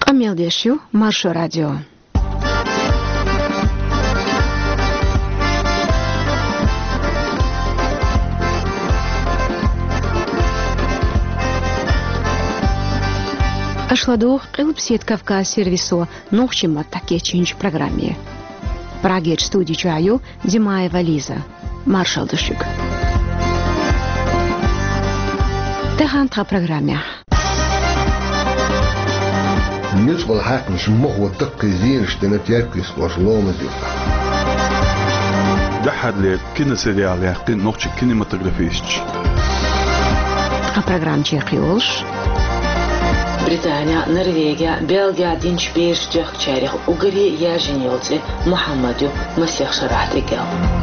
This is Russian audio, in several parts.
Амелдешью, Маршо радио. Ашладох Кылпсет Кавказ сервисо нохчима такечинч программе. Прагеч студии чаю Димаева Лиза. Маршал Душик. Техантра программе. نسبة حق مش مخوة تقزين اشتنت يركز واشلوم زيوتا جحد لي كنا سريع لي حقين نوخش كني ما تقرفيش программ чекиолш Британия, Норвегия, Бельгия, Динч Бейш, Джех Чарих, Угари, я женился, Мухаммаду, Масех Шарахтигел.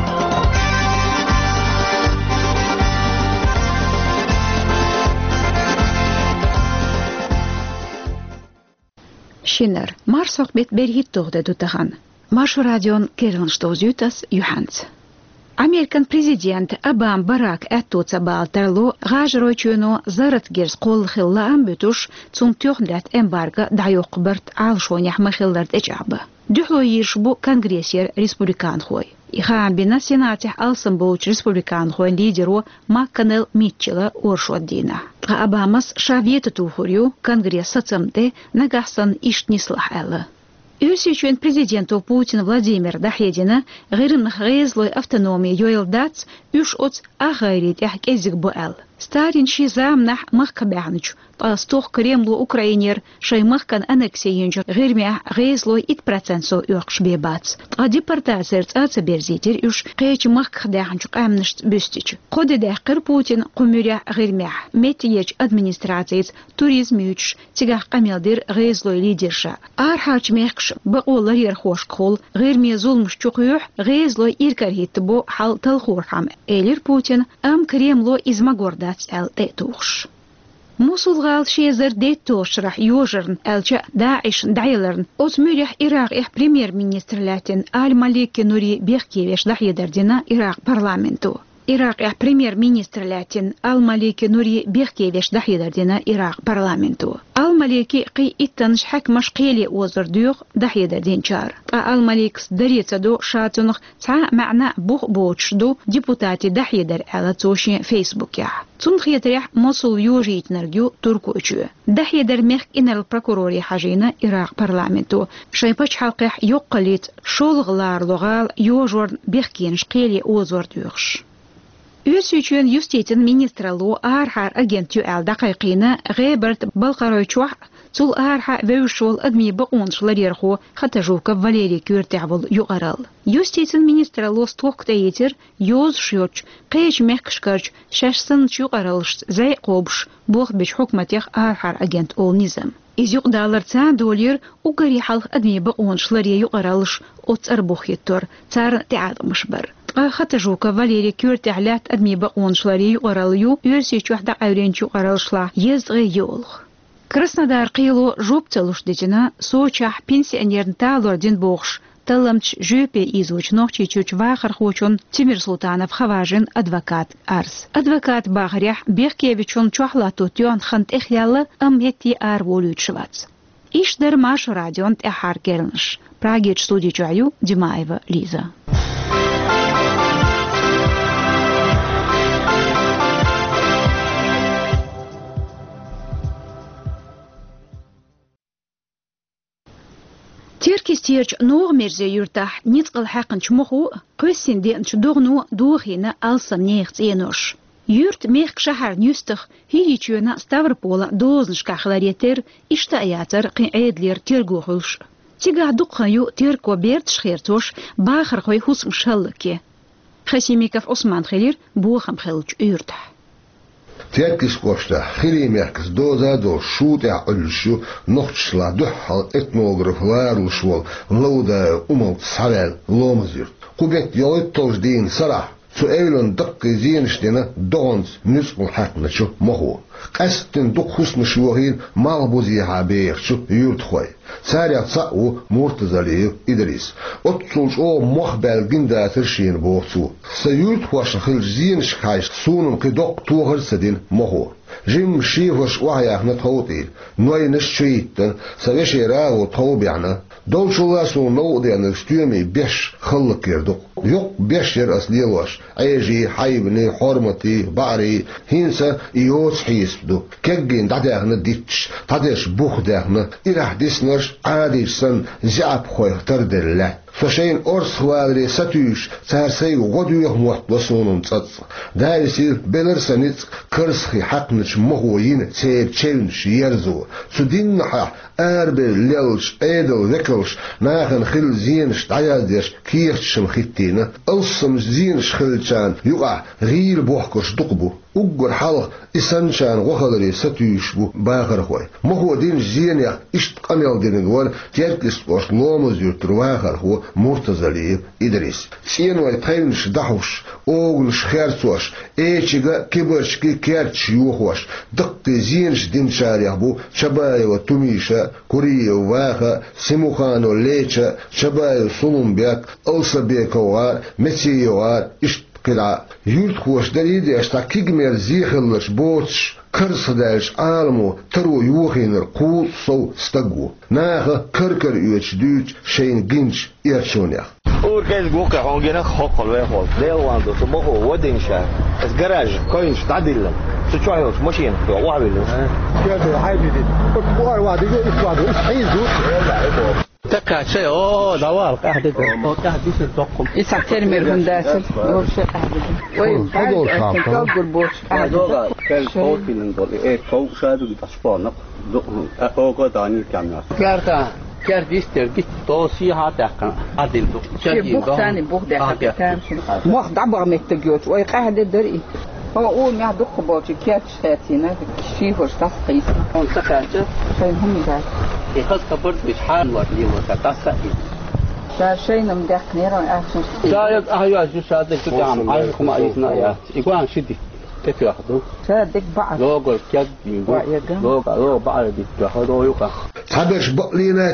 Шинер, Марсох бет берхит тогда дутахан. Маршу радион Кернштозютас Юханс. Американ президент Обам Барак Эттоца Балтерло гажройчуно заратгерс кол хилла амбетуш цум тёхнлят эмбарго дайок берт алшонях махиллард эчаба. Дюхло йишбу конгрессер республикан хой. Ихан бина сенате алсам боуч республикан хой лидеру Макканел Митчелла Оршоддина. Обамас шавьета тухурю конгресса цамте нагасан иштнислах элла. Юсичуэн президенту Путин Владимир Дахедина гырымнах гызлой автономии йойл дац юш оц агайрит яхкезик буэл. Старин шизамнах махкабяныч, пастох Кремлу Украинер шаймахкан аннексиенчо гырмя гызлой 1% юркшбебац. А депортация цаца берзитер юш кэч махкхдяханчу амнышт бюстич. Кодедех кыр Путин кумюря гырмя метиеч администрациец туризм юч тигах камелдир гызлой лидерша. Архач мехкш بقول غير خوش كول غير ميزول مش تقيح غيزلو إيركارهيت بو حال تلخورحام إلير بوتين أم كريملو إزما غورداتس أل تيتوش موصل غال شيزر ديتوش راح يوجرن ألجا داعش دايلرن أوت مريح إراق إح بريمير مينيستر لاتن آل مالك نوري بيخكيوش دح يدردنا إراق برلامنتو Ирак премьер-министр латин Ал-Малики Нури Бехкевич дахидардина Ирак парламенту. Ал-Малики қи иттан шхак машқили озырдюх дахидардин чар. Ал-Маликс дарицаду шатунх ца معنا бух бочду депутати дахидар ала цоши фейсбук я. Цунх ятрях мосул южит нергю туркучу. Дахидар мех инал прокурори хажина Ирак парламенту. Шайпач халқих юққалит шолғлар луғал южорн Бехкин шқили озырдюхш. Юсичуэн юститин министралу архар агентю ал дақиқина ғеберт балқаройчуах цул арха веушол адми бақуншларерху хатажука Валерий Кюртявол юғарал. Юститин министралу стоқтаетер юз шьоч қейч мехкшкарч шашсын юғаралш зай қобш бух бич хукматех архар агент ол низам. Изюк даларца доллар угари халх адми бақуншларе юғаралш отцар бухеттор цар теадмыш бар. خطجوك فاليري كورت علات أدمي بقون شلاري وراليو يرسي شوحدا أورينشو ورالشلا يزغي يولخ كرسنادار قيلو جوب تلوش ديجنا سوچح пенсионерн талор дин бохш таламч жөпе изуч нохчи чуч вахар хочун Тимир Султанов хаважин адвокат арс. Адвокат Багрях Бехкевичун чухлату тюан хант эхялла амметти ар волючвац. Иш дар маш радион эхар кернш. Прагеч студии чаю Димаева Лиза. Теркистирч ногмерзе юртах нитқал хақын чмуху қөссенде чдогну духина алсам нехц енош. Юрт мехк шахар нюстах хиричуна Ставропола дозншкахларетер иштаятар қиэдлер тергохулш. Тига дукхаю терко берт шхертош бахар хой хусм шаллаке. Хасимиков Осман Хелир бухам хелч юртах. تركز قشطة خيري مركز دوزا دو شوت عقلشو نخشلا دحل اتنوغرف لارلشوال لودا اموت سالال لومزير قبيت يويت توجدين صراح سؤالون دق زينشتنا دونس نسقل حقنا شو مهو قستن دق خسن شوهين مالبوزي عبير شو يرتخوي سارع صقو مرتزالي إدريس أتصولش أو مخبال جندا ترشين بوصو سيرتخوش خل زينش خايش سونم قدق توغر سدين مهو جيم شيفش وحياك نتوطي نوي نشيتن سويشي راغو توبيعنا دول شلاسو نوضي عن الستيومي بيش خلق يردو يوق بيش ير أسليلوش عيجي حيبني حرمتي بعري هينسا إيوس حيسبدو كجين داداغنا ديتش تادش بوخ داغنا إراح ديسنرش عادي سن زعب خوي تردر الله فشين أرس خوالري ستوش سارسي وغدوه محبسون تصدق دارسي بلرسنيت كرسخي حقنش مهوين تسيب تشينش يرزو سدين نحا أربل ليلش أيدل ذكلش ناخن خل زينش تعيادش كيرش مخيتينا ألسم زينش خلشان يقع غير بوحكش دقبو أقر حلق إسانشان وخلري ستوش بو باخر خوي مهو دين زينيا إشت قميل دين الوال تيركس بوش لومزير ترواخر هو مرتزلي إدريس سين ويتخينش دحوش أوغلش خيرتوش إيشيغا كبرشكي كيرتش يوخوش دقتي زينش دين شاريح بو شبايا وتميشا كوريا وواخا سيموخانو ليتشا شبايا سلومبياك ألسا بيكوار مسيوار إشت كلا يرد خوش دليدي اشتا كيجمير زيخلش بوتش كرسدالش عالمو ترو يوخينر قول صو ستقو ناخا كركر يوش دوش شين جنش إيرشونيخ Orkez goka hangena hakal wehol. Deelwando so moho wadincha. Es garage koins tadillen. So chayos machine so wabillen. كده حبيبي قوار واحد يقول واحد يحيزو تكاتشي دوال قاعد قاعد يصير تقم يسعتر ميرهم داسل ورش قاعد هذول خاطر كل بوش قاعد كل فوق بينضل إيه فوق شادو بتصفانق أوقات داني كامياس كارتا كارديستر جيت توصي هاتك عدل بوخ ثاني بوخ ده موخ دعبر متجوت ويقاعد الدري هو أول ما يدق بوجي كاتش هاتينا شيء هو شخص قيس on تكاتش شيء هم ذا يخص كبرت بشحال ورلي وتتاسع شيء نمدح نيران أحسن شايد أهيا جو شادك تجام عايزكم عايزنا يا يقول شدي كيف ياخذوا شادك بعض لوجو كيد لوجو بعد بياخذوا يوقع تابش بقلينا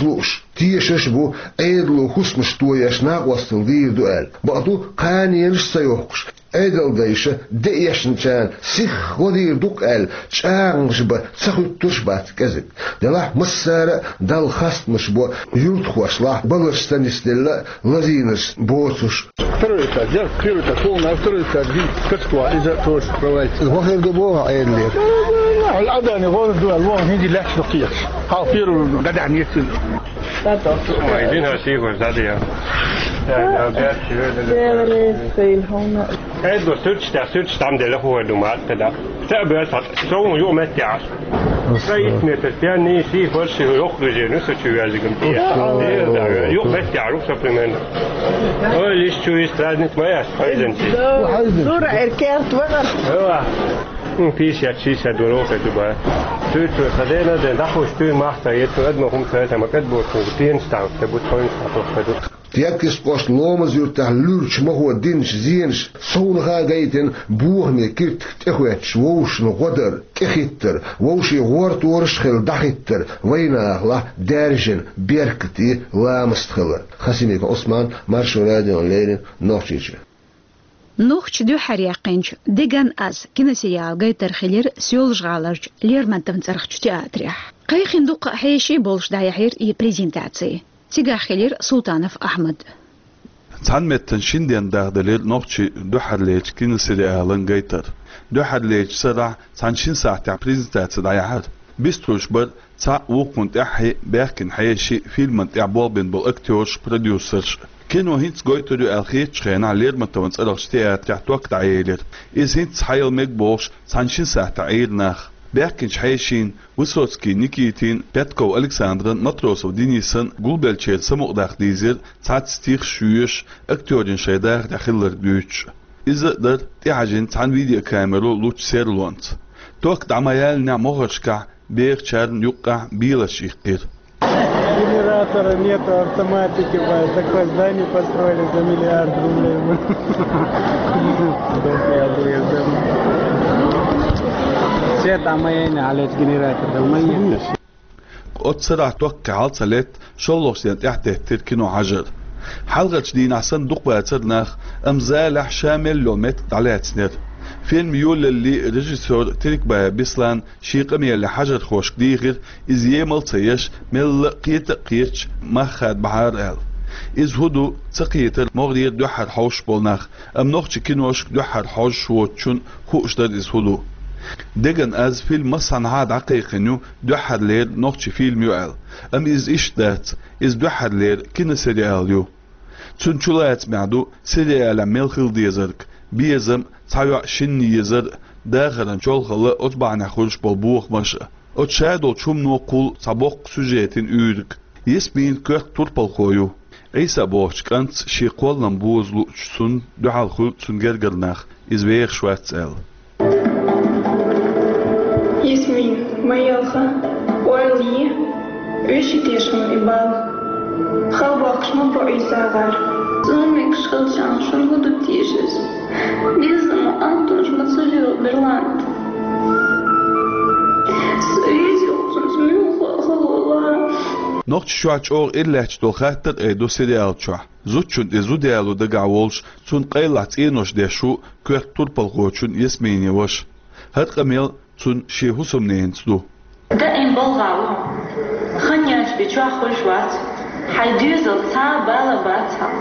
تيشش بو ايدلو خصمش تويش ناقوستل دير دوال بقتو قانينش سيوحش ايدل دايشة دايشنشان سيخ ودير دوكال شانش با سخوتوش بات كذب دلاح مسارة دال خاست مش بو يلتخوش لاح بلش ستانستيلا لازينش بوتوش Тройка, взял клюта, полная тройка, كتكوا إذا توش رويت. وخير دبوها ايدلي الأذان يقول الدول وين هندي لحش لقيش. حافيرو قدع نيتين. وعايزينها سيكو زادية هيدو سوتش تعمد له هو دومات كده تقبل سو يوم التعش سيد نتستاني سي فرش يخرج نسوي يازقم فيها يوم التعرف سبلمنت هو ليش شو يستلازم ما يستلزم دور إركات وغر هو فيش يتشيش دروك تبا توت خدينا ده دحوش تو محتا يتو ادم هم ثلاثة ما كتبوا تين ستاف تبوا تكون ستاف تيكس قوش لومز يرتاح لورش ما هو دينش زينش صونها جايتن بوهمي كيرت تخواتش ووش نغدر كخيتر ووشي غورت ورشخل دخيتر وينا الله دارجن بيركتي لامستخلر خسيميك عثمان مارشو راديو ليلين نوخشيش نوخش دو حريقينش ديغان از كنسيال غيتر خيلر سيولج غالرج ليرمانتن ترخش تياتريح قيخين دوق حيشي بولش دايحير اي بريزنتاتسي تيغا خيلر سلطانف احمد تعمتن شندين داغدليل نوخشي دو حرليج كنسيال غيتر دو حرليج سرع تانشين ساعة بريزنتاتسي دايحير بيستروش بر تا وقنت احي باكن حيشي فيلم تعبول بين بالاكتورش بروديوسرش كانوا هينس قويترو الخيط شخين على لير متونس الاشتيات تحت وقت عيلر إز هينس حيل ميك بوش سانشين ساعة عيل ناخ باكنش حيشين وسوتسكي نيكيتين بيتكو ألكساندرن مطروسو دينيسن قولبالشيل سموق داخ ديزير ساعت ستيخ شويش اكتورين شايداخ داخلر دوش إذا در تحاجين تان فيديو كاميرو لوش سيرلونت توقت عميال نعموغرشكا بيخ شارن يقع بيلاش يقير Генератора нету, автоматики, такое здание построили за $1 миллиард. Свет عمياني على الجنراتور ده وميت. أتسرع توقع على صلات شلوش ينت احتهتر كنو عجر حلقة جديد عسن دوق باترناخ أمزالح شامل لومت على سنر فيلم يول اللي ريجيسور ترك با بيسلان شيقمي اللي حجر خوش ديغر إز يمل تيش مل قيتش مخاد بحار آل إز هدو تقيتر مغرير دوحر حوش بولناخ أم نوخش كينوش دوحر حوش ووتشون خوش داد إز هدو دقن از فيلم مصان عاد عقيقنو دوحر لير نوخش فيلم يوال أم إز إش دات إز دوحر لير كين سريال يو تنشولات معدو سريال ملخل ديزرك بيزم تايو شن يزر داخلن شولخل أتبعنا خلش بالبوخ مشا أتشادو شوم نوقول صبوق سجيتين أورك يسمين كوك توربال خويو عيسى بوش كانت شي قولن بوزلو سن دوحال خل سن جرجرناخ إزبيخ شوات سأل يسمين ميالخا وعلي ويشي تيشم إبال خلباقش مبو عيسى غار زوميك شغلشان شنهدو تيجز بيزمو أنتونش متصليو برلاند سويزيو سنسميو خلولا نوخش شواتش أور إللاش دول خاطر إيدو سيريال شوح زوتشون إزو ديالو دقع وولش سون قيلات إينوش ديشو كوك توربال غوتشون يسميني وش هاد قميل سون شي حسم نينسدو دائم بلغاو خنياش بيشوح خوشوات حيدوزل تا بالا باتا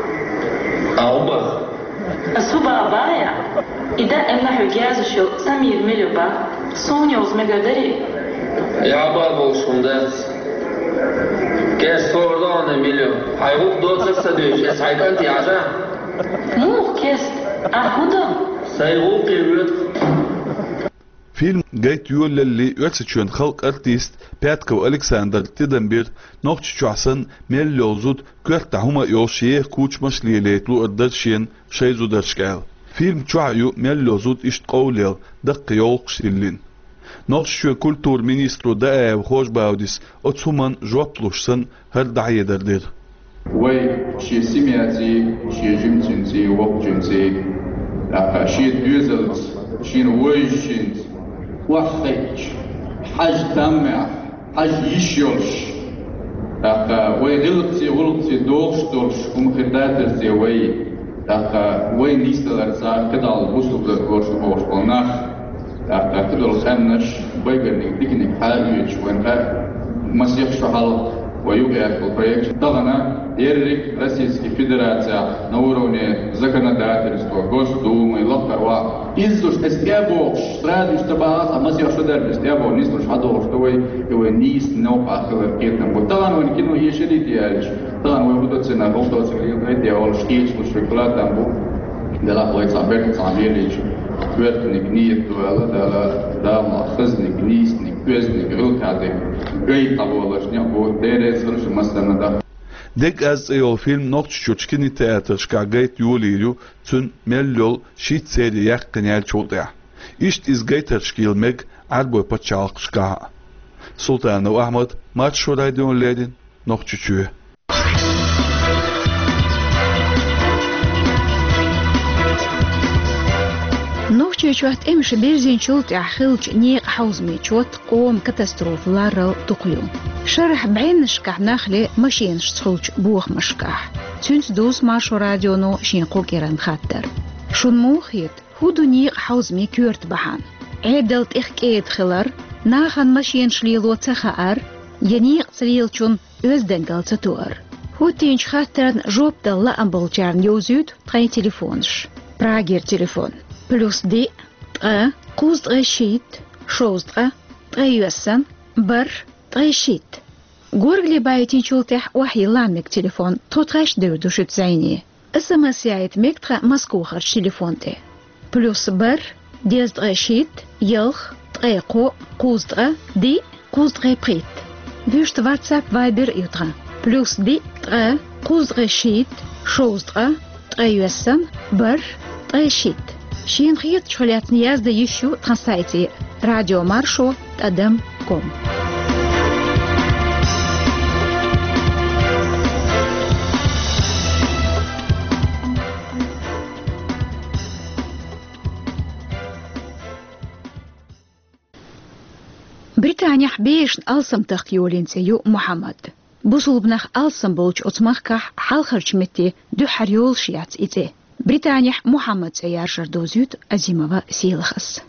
أوبا أسوبا بايا إذا إمنا حجازشو سمير ملوبا سونيوز مقدري يا بابا وشوندات كاس فوردان مليو حيروح دوت سدوش اسعيد أنت عجا مو كاس أخودا سيروح يرد فيلم جيت يول اللي يوتسشون خلق ارتيست بياتكو ألكسندر تدنبير نوخش شعسن ميل لوزود كورتا هما يوشيه كوش مشليليت لو اردرشين شيزو درشكال فيلم شعيو ميل لوزود اشت قوليل دق يولقش اللين نوخش شو كولتور مينيسترو دقاء وخوش باوديس اتسومان جوابتلوشسن هر دعيه دردير وي شي سيمياتي شي جمتنتي وقجنتي لقا شي دوزلت شي نويشنت وحيج حاج تامع حاج يشيلش لقا وي غلطتي دولش خداترتي وي لقا وي نيستلرزا كدال بوسوبلر ورش بولناخ لقا كدال خمنش بيقرنك ديكنك حاجيش وينها مسيح شحال ويوقع في البروجكت ضغنا يرك Российской Федерация на уровне законодательства, Госдумы, Лохарва. Издуш эстебош, сразу что баас, а масья что дербиш, эстебош, нистуш хадош, что вы его нист, но пахло кетном. Вот там он кино ешели диалиш, там он будет цена, что цикл, диал, штич, что клад там был, дела плейца, бек, самелич, квертник, нет, да, хазник, нистник, пезник, рукадик, гей того лишня, вот дерец, хорошо, мастана. ديك از ايو فيلم نوخش شوچكني تياتر شكاغيت يوليلو تون ملول شيت سيري يقنيال چولديا اشت از گيتر شكيل ميگ عربو پچالق شكا سلطان و احمد مات شو راديون ليدين نوخش چوه نوخش چوات امش بيرزين شولت احخلج نيق حوزمي چوت قوم كاتاستروف لارل تقيوم شرح بعين شكح ناخلي ماشين شتخلج بوخ مشكح تنس دوس ماشو راديونو شين قوكيران خاطر شون موخيت هودو نيق حوزمي كورت بحان عدلت اخكيت خلر ناخن ماشين شليلو تخار ينيق تريلچون özdengal تتور هو تينش خاطرن جوب دل امبلچارن يوزود تري تليفونش براغير تليفون بلوس دي قوز غشيت شوز يوسن بر شيت غورغلي بايتين شولتح وحي لامك تليفون تطغش دوشت زيني اسما سيايت مكتغ مسكوخر تليفون تي بلوس بر ديز شيت يلخ قو قوز دي قوز بريت بيشت واتساب فايبر يوترا بلوس دي قوز شيت شوز يوسن بر شيت شين خيط شغلات نياز دا يشو ترانسايتي راديو مارشو تقدم كوم بريطانيا حبيش ألسم تخيولين سيو محمد بوصل بنخ ألسم بولش أتمخكح حال خرج متي دو حريول شيات إيتي Британия Мухаммад Саяр Доузют Азимова Силахас.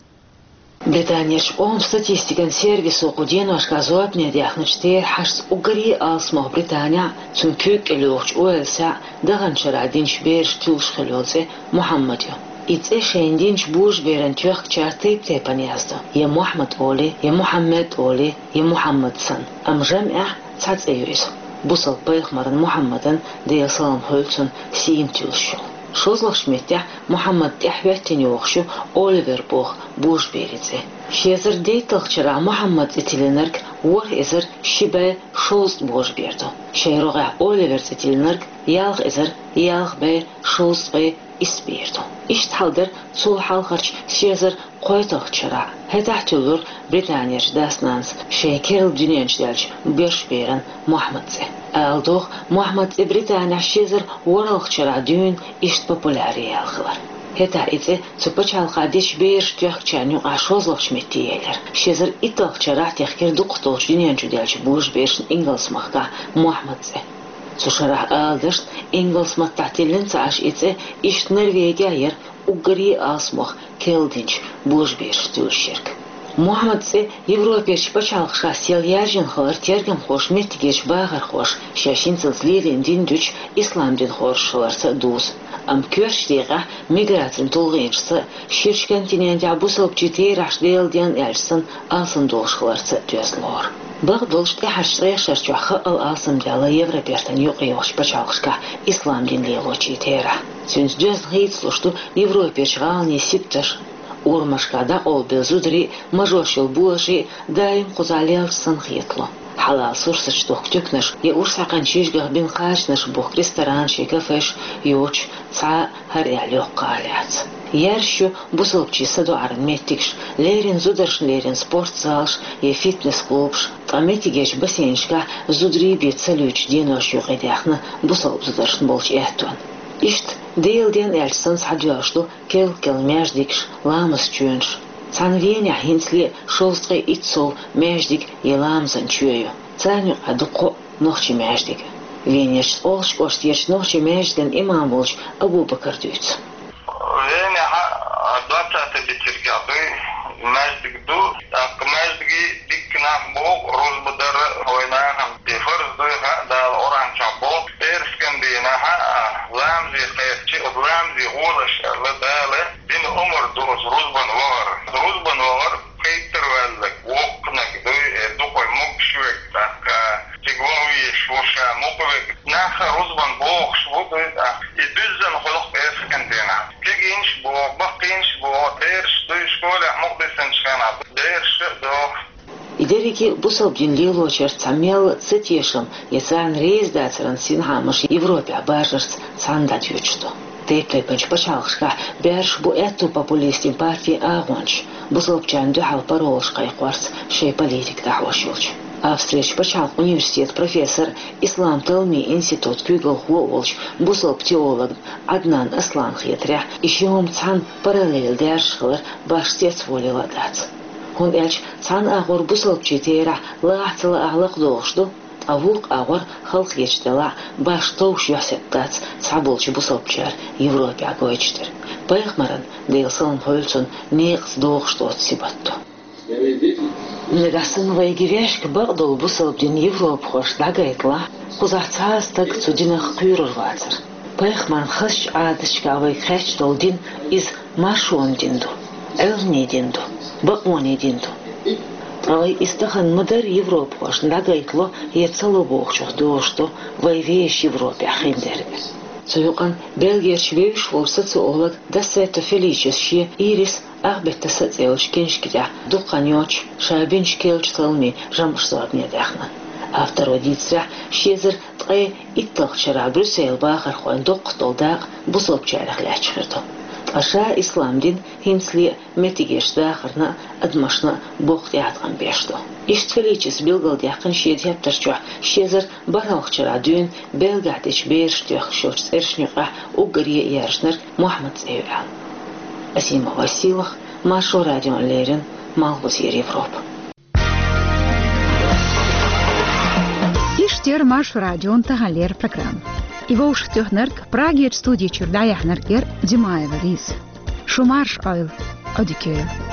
Британия ом статистикан сервису куден ашказуап недяхнычтер хашс угари алсмох Британия цун кюк элюч уэлса даган шарадинч берш тюлш хелёзе Мухаммадё. Ице шендинч буш берен тюх чартейп тепаниазда. Я Мухаммад Оли, я Мухаммад Оли, я Мухаммадсан. Амжам цац эюис. Бусал пайхмаран Мухаммадан деясалам хөлцун сиим тюлшу. Шозлах шметя Мухаммад тяхвятин юхшу Оливер Бог буш берице. Шезер дейталчара Мухаммад этиленерк ур эзер шибе шост буш берду. Шейрога Оливер этиленерк ялх эзер ялх бе шост бе isbirdu. İşt halder sul halqarç şezir qoytaqçara. Hetahtilur Britaniya dasnans şekeril dünyançdelç beş beren Muhammadze. Aldoq Muhammad Britaniya şezir waralqçara dün işt populari yalqılar. Heta ite çupaçalqa diş beş tüqçanyu aşozlaq şmettiyeler. Şezir itaqçara tehkir duqtolç dünyançdelç buş beşin ingelsmaqqa Muhammadze. Сушарах алдышт Engels маттахтилен цааш ице ишт Норвегия угри асмох келдинч бужбеш тюлшерк. Мухаммадзе Европеш пачалхша сел яжин хор тергем хош метигеш багар хош шашинцыз лилин диндүч исламдин хоршыларса дуз. Am kürştiga migratın tolğinçsı şirç kontinenti abusop jiteraş delden elsin asın dolşılarsa düzlor. Bağ dolştı haşraya şarçuaqı al asım dala Evropertan yoqıymış paçalqışka islam dinliği jitera. Süns düz heytsluştu Evropeşğalni siptir. Urmaşkada ol bezudri majorşil buğaşı daim quzalelçsın xiyetlo. Halal sursaç toqtüknış, ya ursaqan şişgah bin qaçnış buq restoran şekafeş yoç ça har yalyoq qalat. Yer şu busulpçı sadu arın mettikş, lerin zudarşın lerin sport zalş, ya fitness klubş, tametigeç basenşka zudri betsalüç denoş yoq edəxni busulp zudarşın bolç ehtun. İşt değilden elçsin sadyoşlu kel məjdikş, lamız çönş. Sanvenia hinsli şolstı itsol məjdik yelamzan çöyo. Sanyu aduqo noxçi məjdik. Venyeş olş qoştiyeç noxçi məjden imam bolç Abu Bakr düç. Venia adaptata bitirgabi məjdik du, məjdigi diknah bol rozbadar hoynaham defers duyha da oranca bol erskendina ha lamzi qaytçi lamzi golaş ladale bin umur doz rozban var. Rozban var qaytır vellik waqnak duqoy mukshwek tak tigwawi shusha muqwek naha rozban bol shwud idizan xuluq erskendina keginch bu baqinch bu ders duyshkola muqdisan shana ders do İderiki bu sabdinli loçer samel цитешин ясан рейс дацран синхамыш Европа бажырс сандатючту. Тепле панч пачалышка берш бу эту популистин партия агонч. Bu sabчанды халпаролш кайқварс шей политик дахвашулч. Австрияч пачал университет профессор Ислам Талми институт Кюгл Хуолч bu sab теолог Adnan Aslan хитря ишем цан параллель дершхлар баштет волила дац. Hon elç san ağır bu salpçetera lağtılı ağlıq doğuşdu. Avuk ağır halk geçdela baş toğuş yasettat sabolçu bu salpçar Evropa goyçtir. Bayıqmaran deyilsin hölçün neğz doğuşdu otsibattu. Negasın vaygiveşk bağdol bu salpdin Evropa hoş dagaytla kuzahçastak cudinaq kuyurur vazır. Bayıqman xış adıçka vay xeç doldin iz marşuon dindu. Elni dindu. Баони динду. Ай истахан мадер Европа хош дагайтло ецало бохчух доошто вайвеш Европа хиндербе. Союкан Белгия швейш волса цоолог да сето феличес ши ирис ахбетта сацелш киншкида дуканьоч шабинч келч талми жамшсорне дахна. Автородицра шезер тгай итталчара Брюссель бахар хон доктолдаг бусопчарах лачхырто. Аша исламдин хинсли метигеш дахарна адмашна бохт ятган бешто. Иштфеличес билгал яқын шед яптарчу шезер баралхчара дün белгатич бештөх шоч эршнюqa угри яршнер Мухаммад Зейвал. Асима Василах, Машу радион Лерин, Малбус Европа. Иштер Машу радион тагалер программ. Ивоуш тёхнерк Праге студии чурдая хнеркер Димаева Лис. Шумарш ойл Одикеев.